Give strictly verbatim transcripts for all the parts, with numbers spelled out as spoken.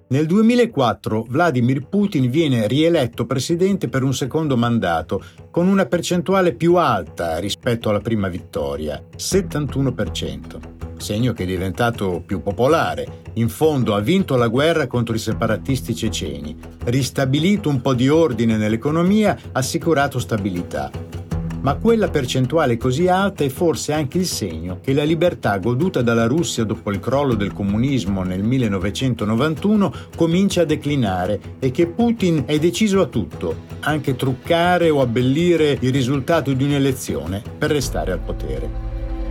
Nel duemilaquattro Vladimir Putin viene rieletto presidente per un secondo mandato con una percentuale più alta rispetto alla prima vittoria, settantuno per cento, segno che è diventato più popolare. In fondo ha vinto la guerra contro i separatisti ceceni, ristabilito un po' di ordine nell'economia, assicurato stabilità. Ma quella percentuale così alta è forse anche il segno che la libertà goduta dalla Russia dopo il crollo del comunismo nel millenovecentonovantuno comincia a declinare e che Putin è deciso a tutto, anche truccare o abbellire il risultato di un'elezione per restare al potere.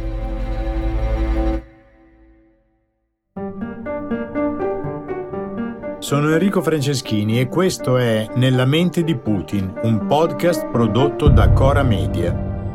Sono Enrico Franceschini e questo è Nella mente di Putin, un podcast prodotto da Cora Media.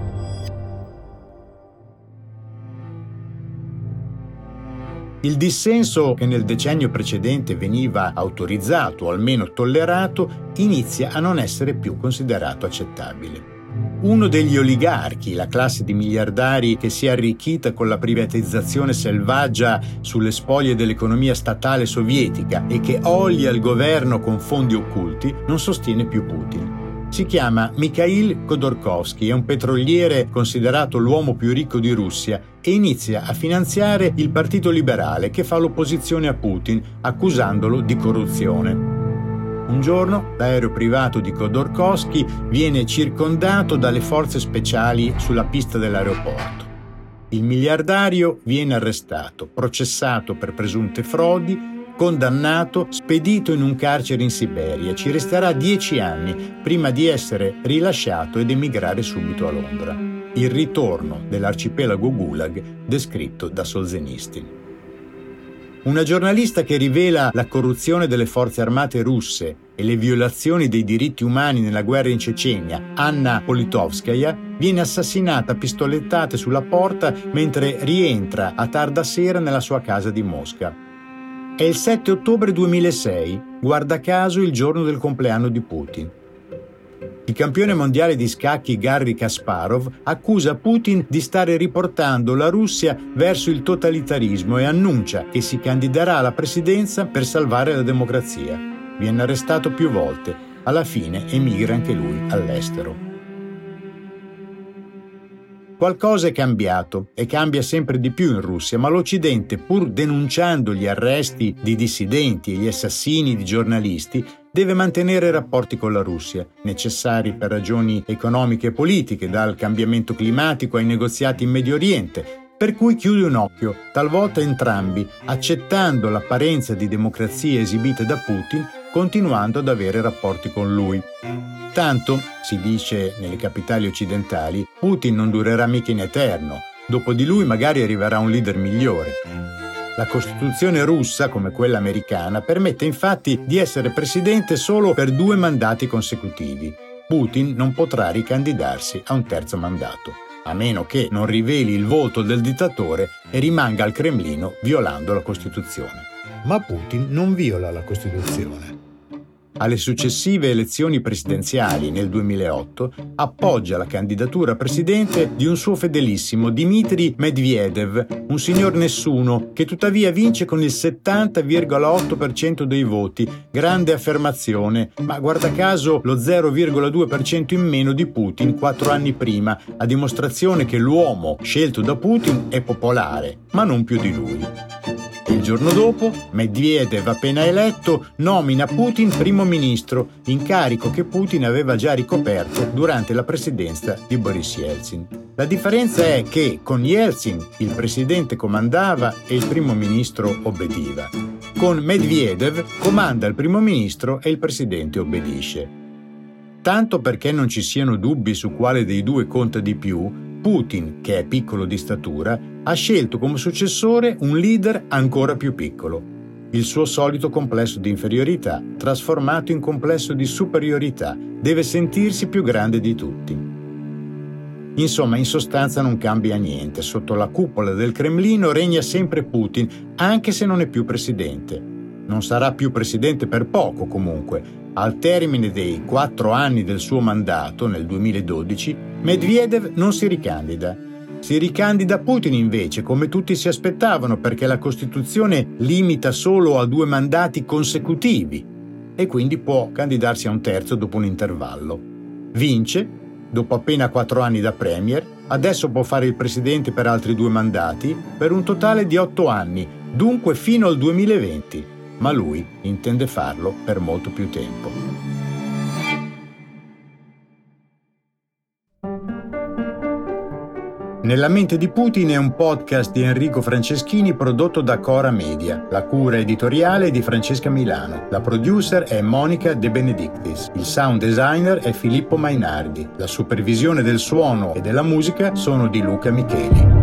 Il dissenso, che nel decennio precedente veniva autorizzato o almeno tollerato, inizia a non essere più considerato accettabile. Uno degli oligarchi, la classe di miliardari che si è arricchita con la privatizzazione selvaggia sulle spoglie dell'economia statale sovietica e che olia il governo con fondi occulti, non sostiene più Putin. Si chiama Mikhail Khodorkovsky, è un petroliere considerato l'uomo più ricco di Russia e inizia a finanziare il Partito Liberale che fa l'opposizione a Putin, accusandolo di corruzione. Un giorno l'aereo privato di Khodorkovsky viene circondato dalle forze speciali sulla pista dell'aeroporto. Il miliardario viene arrestato, processato per presunte frodi, condannato, spedito in un carcere in Siberia. Ci resterà dieci anni prima di essere rilasciato ed emigrare subito a Londra. Il ritorno dell'arcipelago Gulag descritto da Solzhenitsyn. Una giornalista che rivela la corruzione delle forze armate russe e le violazioni dei diritti umani nella guerra in Cecenia, Anna Politovskaya, viene assassinata a pistolettate sulla porta mentre rientra a tarda sera nella sua casa di Mosca. È il sette ottobre duemilasei, guarda caso il giorno del compleanno di Putin. Il campione mondiale di scacchi Garry Kasparov accusa Putin di stare riportando la Russia verso il totalitarismo e annuncia che si candiderà alla presidenza per salvare la democrazia. Viene arrestato più volte, alla fine emigra anche lui all'estero. Qualcosa è cambiato e cambia sempre di più in Russia, ma l'Occidente, pur denunciando gli arresti di dissidenti e gli assassini di giornalisti, deve mantenere rapporti con la Russia, necessari per ragioni economiche e politiche, dal cambiamento climatico ai negoziati in Medio Oriente, per cui chiude un occhio, talvolta entrambi, accettando l'apparenza di democrazia esibita da Putin, continuando ad avere rapporti con lui. Tanto, si dice nelle capitali occidentali, Putin non durerà mica in eterno, dopo di lui magari arriverà un leader migliore. La Costituzione russa, come quella americana, permette infatti di essere presidente solo per due mandati consecutivi. Putin non potrà ricandidarsi a un terzo mandato, a meno che non riveli il volto del dittatore e rimanga al Cremlino violando la Costituzione. Ma Putin non viola la Costituzione. Alle successive elezioni presidenziali nel duemilaotto appoggia la candidatura a presidente di un suo fedelissimo Dmitry Medvedev, un signor nessuno che tuttavia vince con il settanta virgola otto per cento dei voti, grande affermazione, ma guarda caso lo zero virgola due per cento in meno di Putin quattro anni prima, a dimostrazione che l'uomo scelto da Putin è popolare, ma non più di lui. Il giorno dopo, Medvedev, appena eletto, nomina Putin primo ministro, incarico che Putin aveva già ricoperto durante la presidenza di Boris Yeltsin. La differenza è che con Yeltsin il presidente comandava e il primo ministro obbediva. Con Medvedev comanda il primo ministro e il presidente obbedisce. Tanto perché non ci siano dubbi su quale dei due conta di più, Putin, che è piccolo di statura, ha scelto come successore un leader ancora più piccolo. Il suo solito complesso di inferiorità, trasformato in complesso di superiorità, deve sentirsi più grande di tutti. Insomma, in sostanza non cambia niente. Sotto la cupola del Cremlino regna sempre Putin, anche se non è più presidente. Non sarà più presidente per poco, comunque. Al termine dei quattro anni del suo mandato, nel duemiladodici, Medvedev non si ricandida. Si ricandida Putin invece, come tutti si aspettavano, perché la Costituzione limita solo a due mandati consecutivi e quindi può candidarsi a un terzo dopo un intervallo. Vince, dopo appena quattro anni da premier, adesso può fare il presidente per altri due mandati, per un totale di otto anni, dunque fino al duemilaventi, ma lui intende farlo per molto più tempo. Nella mente di Putin è un podcast di Enrico Franceschini prodotto da Cora Media. La cura editoriale è di Francesca Milano. La producer è Monica De Benedictis. Il sound designer è Filippo Mainardi. La supervisione del suono e della musica sono di Luca Micheli.